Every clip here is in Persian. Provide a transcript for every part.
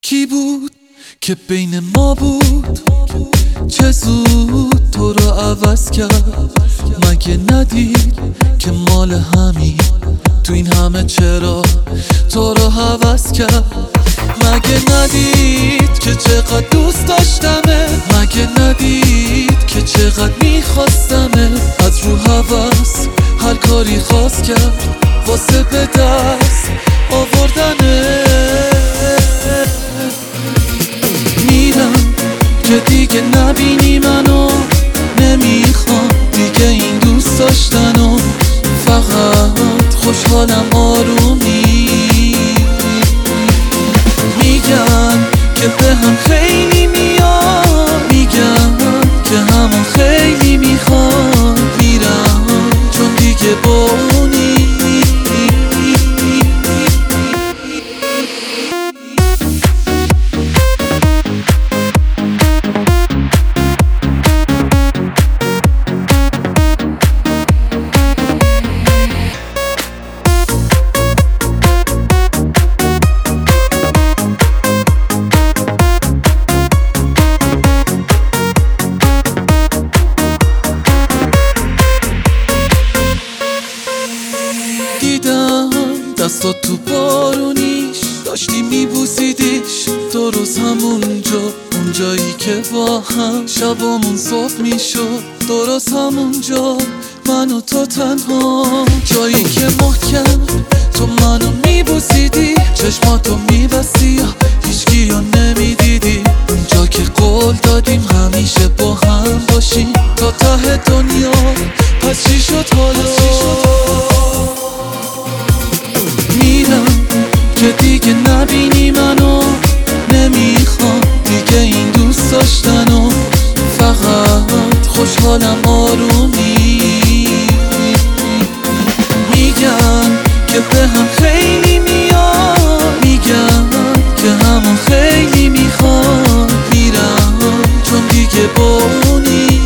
کی بود که بین ما بود؟ چه زود تو رو عوض کرد؟ مگه ندید که مال همین تو این همه چرا تو رو حوض کرد؟ مگه ندید که چقدر دوست داشتمه؟ مگه ندید که چقدر میخواستمه؟ از رو هوس هر کاری خواست کرد واسه به دست آوردنه. میرم که دیگه نبینی منو، نمیخوام دیگه این دوست داشتنو، فقط خوشحالم آرومی. میگن که به هم خیلی میاد، میگن که همون خیلی میخواد. میرم چون دیگه با اونی. دیدم دستات تو بارونیش، داشتی میبوسیدیش درست همونجا، اون جایی که با هم شبامون صبح میشد. درست همونجا من و تو تنها، جایی که محکم تو منو میبوسیدی، چشماتو میبستی هیچکی رو نمیدیدی. اونجا که قول دادیم همیشه با هم باشیم تا ته دنیا، پس چی شد حالا؟ میرم که دیگه نبینی منو، نمیخوام دیگه این دوست داشتنو، فقط خوشحالم آرومی. میگن که به هم خیلی میاد، میگن که همون خیلی میخواد. میرم چون دیگه با اونی.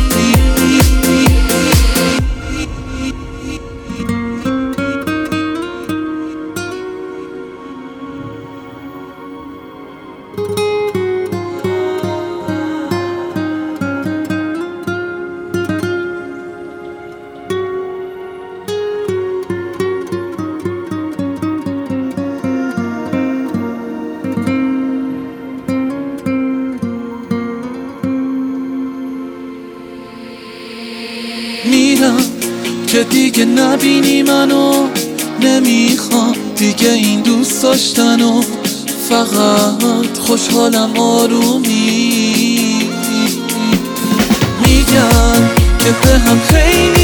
میرم که دیگه نبینی منو، نمیخوام دیگه این دوست داشتنو، فقط خوشحالم آرومی. میگن که به هم خیلی